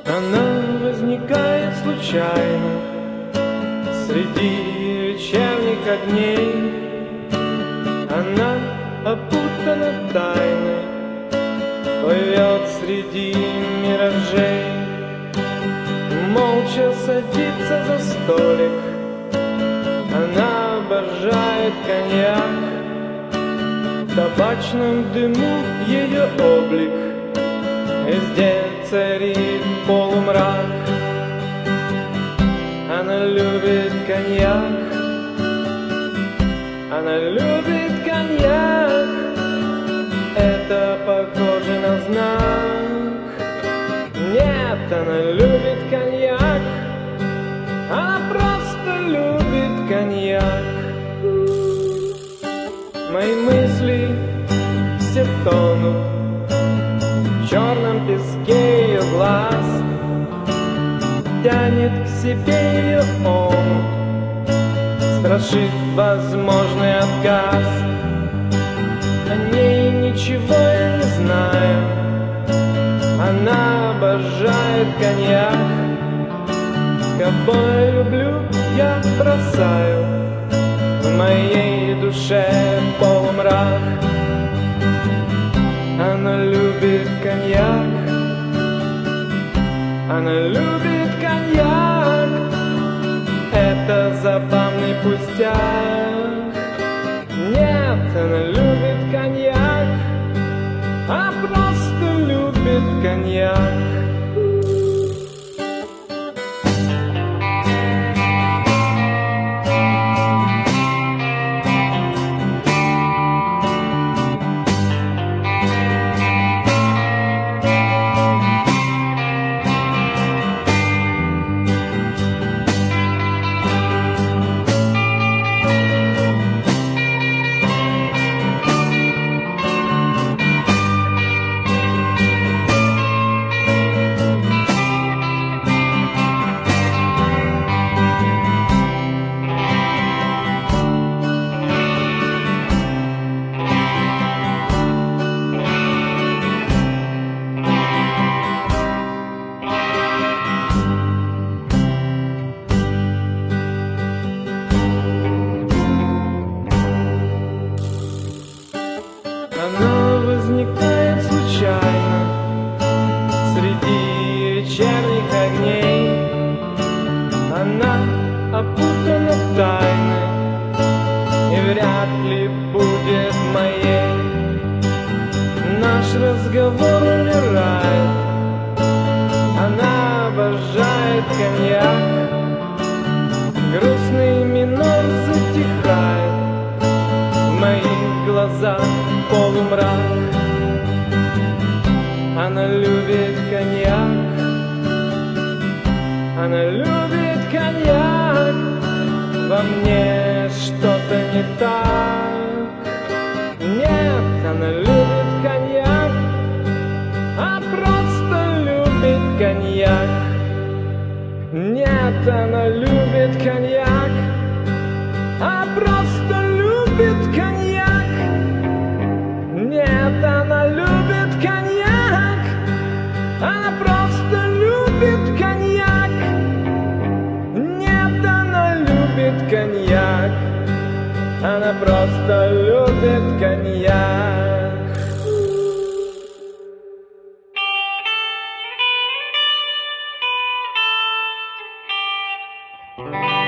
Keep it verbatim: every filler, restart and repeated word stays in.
Она возникает случайно среди вечерних огней. Она опутана тайной, плывет среди миражей. Молча садится за столик, она обожает коньяк. В табачном дыму ее облик, везде царит полумрак. Она любит коньяк, она любит коньяк. Это похоже на знак. Нет, она любит коньяк, она просто любит коньяк. Мои мысли все тонут в черном песке ее глаз. Тянет к себе ее омут, страшит возможный отказ. О ней ничего я не знаю, она обожает коньяк. Кого люблю, я бросаю, в моей душе полумрак. Она любит коньяк, она любит коньяк. Это забавный пустяк. Нет, она любит коньяк, а просто любит коньяк. Она возникает случайно среди вечерних огней. Она опутана тайной и вряд ли будет моей. Наш разговор умирает, она обожает коньяк. Грустный минор затихает, в моих глазах полумрак. Она любит коньяк, она любит коньяк. Во мне что-то не так. Нет, она любит коньяк, а просто любит коньяк. Нет, она любит коньяк, а просто любит коньяк. Нет, она любит коньяк, она просто любит коньяк. Нет, она любит коньяк, она просто любит коньяк. Thank you.